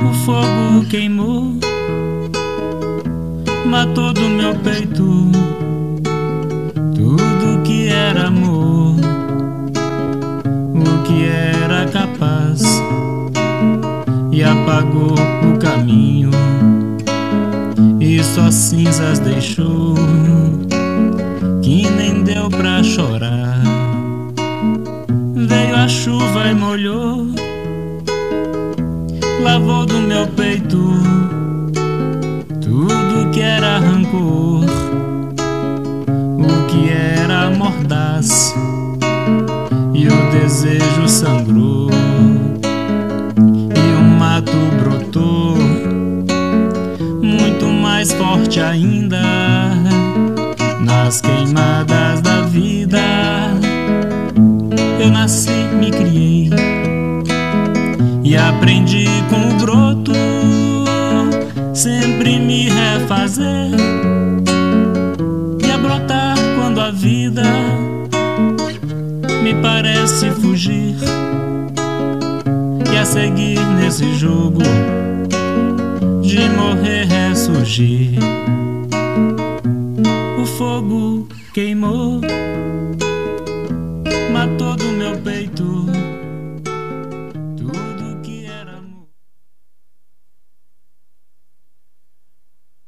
O fogo queimou, matou do meu peito tudo que era amor, o que era capaz, e apagou o caminho e só cinzas deixou, que nem deu pra chorar. Veio a chuva e molhou, lavou do meu peito tudo que era rancor, o que era mordaz, e o desejo sangrou, e o mato brotou muito mais forte ainda nas queimadas da vida. Eu nasci, me criei e aprendi com o broto sempre me refazer e a brotar quando a vida me parece fugir, e a seguir nesse jogo de morrer ressurgir. O fogo queimou, matou do meu peito